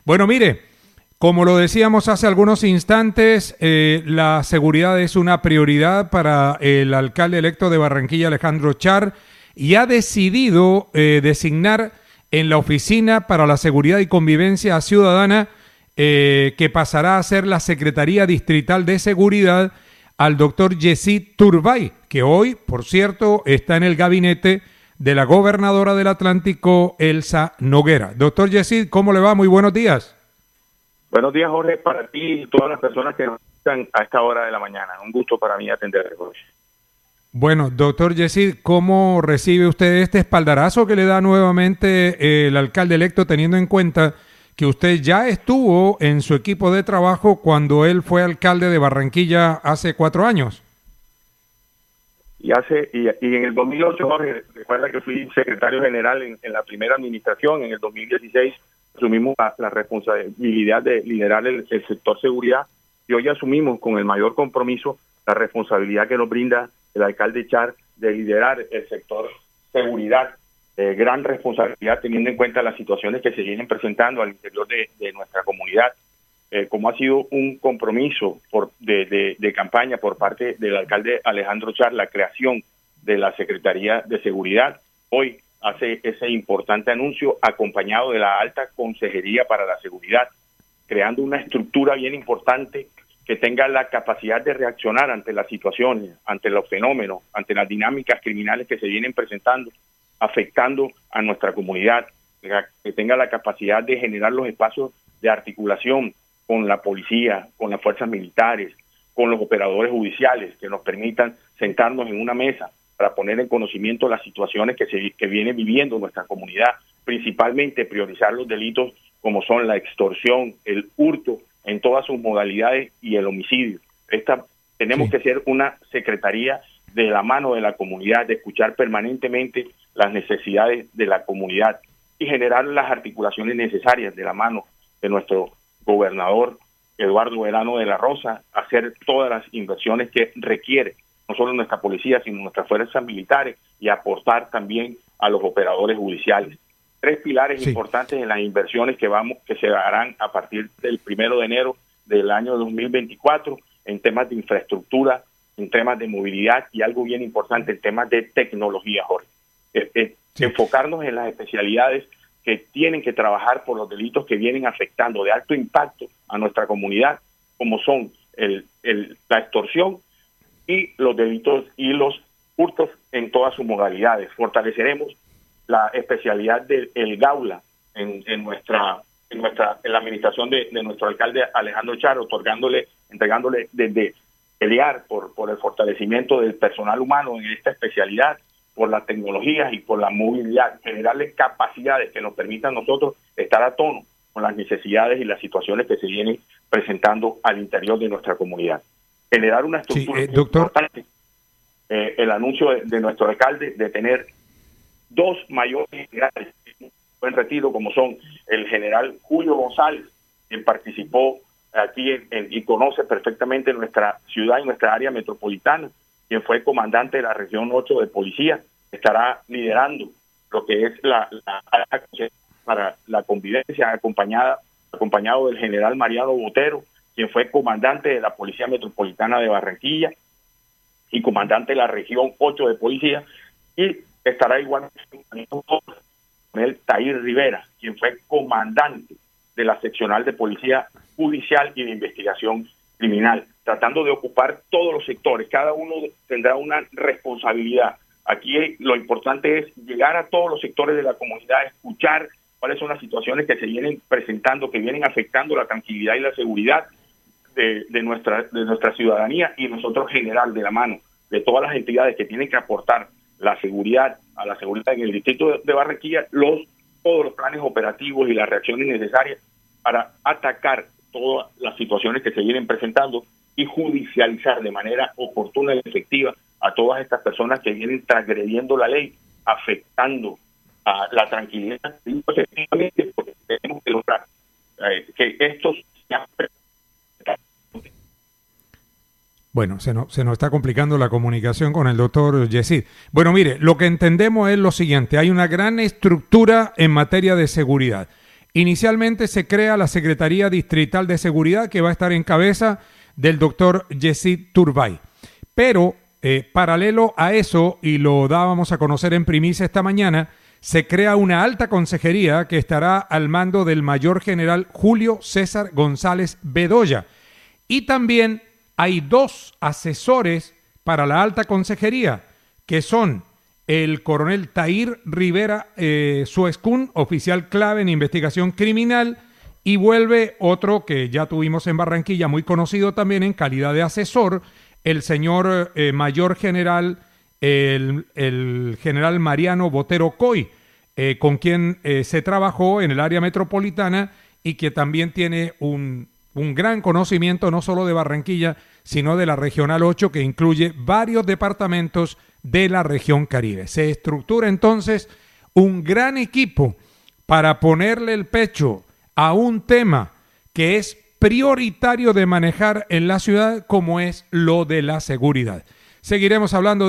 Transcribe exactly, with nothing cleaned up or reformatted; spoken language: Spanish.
Bueno, mire, como lo decíamos hace algunos instantes, eh, la seguridad es una prioridad para el alcalde electo de Barranquilla, Alejandro Char, y ha decidido eh, designar en la Oficina para la Seguridad y Convivencia Ciudadana, eh, que pasará a ser la Secretaría Distrital de Seguridad, al doctor Yesid Turbay, que hoy, por cierto, está en el gabinete de la gobernadora del Atlántico, Elsa Noguera. Doctor Yesid, ¿cómo le va? Muy buenos días. Buenos días, Jorge, para ti y todas las personas que nos están a esta hora de la mañana. Un gusto para mí atenderles, Jorge. Bueno, doctor Yesid, ¿cómo recibe usted este espaldarazo que le da nuevamente el alcalde electo, teniendo en cuenta que usted ya estuvo en su equipo de trabajo cuando él fue alcalde de Barranquilla hace cuatro años? Y hace y, y en el dos mil ocho, Jorge, recuerda que fui secretario general en, en la primera administración. En el dos mil dieciséis asumimos la, la responsabilidad de liderar el, el sector seguridad, y hoy asumimos con el mayor compromiso la responsabilidad que nos brinda el alcalde Char de liderar el sector seguridad. Eh, gran responsabilidad teniendo en cuenta las situaciones que se vienen presentando al interior de, de nuestra comunidad. Eh, como ha sido un compromiso por, de, de, de campaña por parte del alcalde Alejandro Char, la creación de la Secretaría de Seguridad, hoy hace ese importante anuncio acompañado de la Alta Consejería para la Seguridad, creando una estructura bien importante que tenga la capacidad de reaccionar ante las situaciones, ante los fenómenos, ante las dinámicas criminales que se vienen presentando, afectando a nuestra comunidad, que tenga la capacidad de generar los espacios de articulación con la policía, con las fuerzas militares, con los operadores judiciales, que nos permitan sentarnos en una mesa para poner en conocimiento las situaciones que se que viene viviendo nuestra comunidad, principalmente priorizar los delitos como son la extorsión, el hurto en todas sus modalidades y el homicidio. Esta tenemos sí. que ser una secretaría de la mano de la comunidad, de escuchar permanentemente las necesidades de la comunidad y generar las articulaciones necesarias de la mano de nuestro gobernador Eduardo Verano de la Rosa, hacer todas las inversiones que requiere no solo nuestra policía, sino nuestras fuerzas militares, y aportar también a los operadores judiciales. Tres pilares sí. importantes en las inversiones que vamos que se harán a partir del primero de enero del año dos mil veinticuatro en temas de infraestructura, en temas de movilidad y algo bien importante, en temas de tecnología, Jorge. Es, es sí. Enfocarnos en las especialidades que tienen que trabajar por los delitos que vienen afectando de alto impacto a nuestra comunidad, como son el, el, la extorsión y los delitos y los hurtos en todas sus modalidades. Fortaleceremos la especialidad del el Gaula en, en nuestra en nuestra en la administración de, de nuestro alcalde Alejandro Char, otorgándole, entregándole desde pelear por, por el fortalecimiento del personal humano en esta especialidad, por las tecnologías y por la movilidad, generarles capacidades que nos permitan nosotros estar a tono con las necesidades y las situaciones que se vienen presentando al interior de nuestra comunidad. Generar una estructura sí, eh, doctor. importante. Eh, el anuncio de, de nuestro alcalde de tener dos mayores generales en retiro, como son el general Julio González, quien participó aquí en, en, y conoce perfectamente nuestra ciudad y nuestra área metropolitana, quien fue comandante de la región ocho de policía, estará liderando lo que es la, la, la para la convivencia, acompañada acompañado del general Mariano Botero, quien fue comandante de la Policía Metropolitana de Barranquilla y comandante de la región ocho de policía, y estará igual con el Tair Rivera, quien fue comandante de la seccional de policía judicial y de investigación criminal, tratando de ocupar todos los sectores. Cada uno tendrá una responsabilidad. Aquí lo importante es llegar a todos los sectores de la comunidad, escuchar cuáles son las situaciones que se vienen presentando, que vienen afectando la tranquilidad y la seguridad de, de nuestra de nuestra ciudadanía, y nosotros generar de la mano de todas las entidades que tienen que aportar la seguridad a la seguridad en el distrito de, de Barranquilla, los todos los planes operativos y las reacciones necesarias para atacar todas las situaciones que se vienen presentando y judicializar de manera oportuna y efectiva a todas estas personas que vienen transgrediendo la ley, afectando a la tranquilidad, efectivamente, porque tenemos que lograr eh, que estos sean. Bueno, se nos, se nos está complicando la comunicación con el doctor Yesid. Bueno, mire, lo que entendemos es lo siguiente: hay una gran estructura en materia de seguridad Inicialmente se crea la Secretaría Distrital de Seguridad, que va a estar en cabeza del doctor Yesid Turbay. Pero, eh, paralelo a eso, y lo dábamos a conocer en primicia esta mañana, se crea una alta consejería que estará al mando del mayor general Julio César González Bedoya. Y también hay dos asesores para la alta consejería, que son el coronel Tahir Rivera eh, Suescún, oficial clave en investigación criminal, y vuelve otro que ya tuvimos en Barranquilla, muy conocido también en calidad de asesor, el señor eh, mayor general, el, el general Mariano Botero Coy, eh, con quien eh, se trabajó en el área metropolitana y que también tiene un, un gran conocimiento no solo de Barranquilla, sino de la Regional ocho, que incluye varios departamentos de la región Caribe. Se estructura entonces un gran equipo para ponerle el pecho a un tema que es prioritario de manejar en la ciudad, como es lo de la seguridad. Seguiremos hablando de